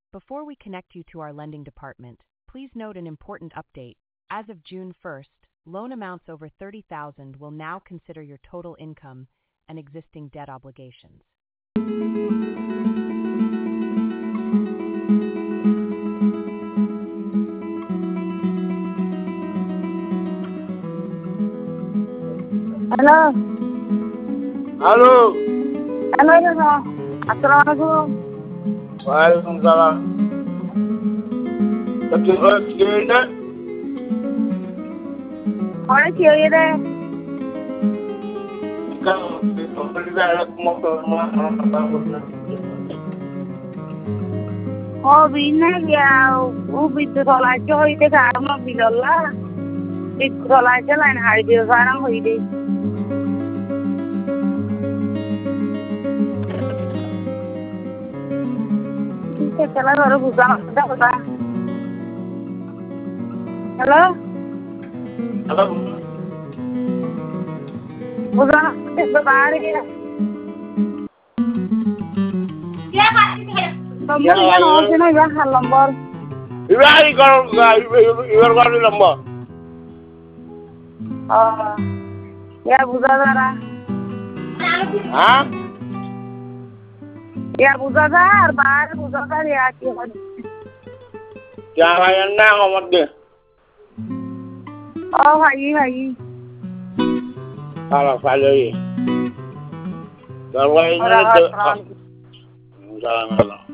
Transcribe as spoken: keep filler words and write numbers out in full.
Before we connect you to our lending department, please note an important update. As of June first, loan amounts over thirty thousand dollars will now consider your total income and existing debt obligations. Halo. Halo. Halo ya, Pak. Assalamualaikum. Waalaikumsalam. Terus gimana? Orang cewek deh. Kalau kita ada motor Oh, bina ya. Ubi tu thola coy te karma bilalla. Itu thola jalan hari dia sekarang hui deh. Chalo rồi buka ada apa? Halo? Halo. Buka sebentar ya. Ya Pak, nomor yang nomor sini ya, nomor. Ibari kalau nggak ibar kalau nomor. Oh, ya buka Zara. Hah? Ya buka Zara, baru buka Zara ya kira. Jangan yang nang nomor deh. Oh, hai hai. Kalau kali. Kalau ini tuh. Jangan.